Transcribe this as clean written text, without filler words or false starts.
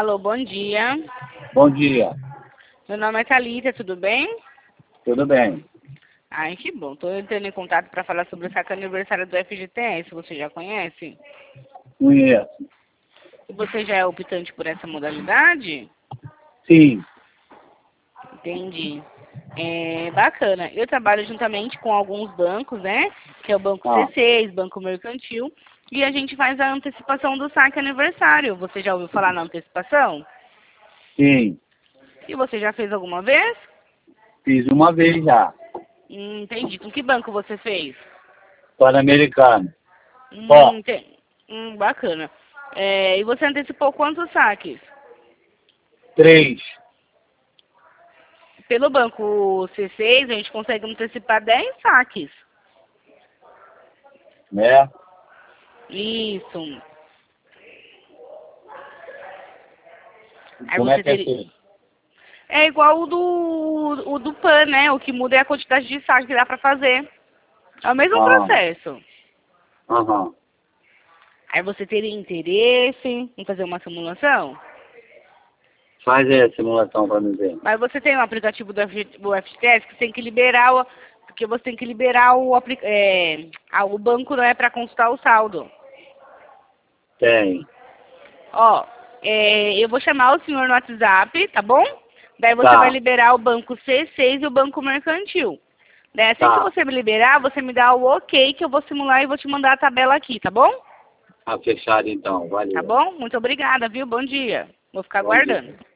Alô, bom dia. Bom dia. Meu nome é Thalita, tudo bem? Tudo bem? Ai, que bom. Estou entrando em contato para falar sobre o saque aniversário do FGTS. Você já conhece? Conheço. E você já é optante por essa modalidade? Sim. Entendi. É bacana. Eu trabalho juntamente com alguns bancos, né? Que é o Banco Ah, C6, Banco Mercantil. E a gente faz a antecipação do saque aniversário. Você já ouviu falar na antecipação? sim. E você já fez alguma vez? Fiz uma vez já. Entendi. Com que banco você fez? Pan-Americano. Ó, Bacana. E você antecipou quantos saques? 3, Pelo banco C6, a gente consegue antecipar 10 saques. né? Isso. Aí Como é você que é teria... feito? É igual o do PAN, né? O que muda é a quantidade de saques que dá pra fazer. É o mesmo Ah, processo. aham. Aí você teria interesse em fazer uma simulação? Faz aí a simulação para me ver. Mas você tem um aplicativo do FGTS que tem que liberar porque você tem que liberar o banco, não é, para consultar o saldo. Tem. Ó, eu vou chamar o senhor no WhatsApp, tá bom? Daí você vai Tá, liberar o banco C6 e o banco mercantil. Daí assim que tá. você me liberar, você me dá o ok que eu vou simular e vou te mandar a tabela aqui, tá bom? Tá fechado então. Tá Valeu. bom? Muito obrigada, viu? Bom dia. Vou ficar Bom dia. aguardando.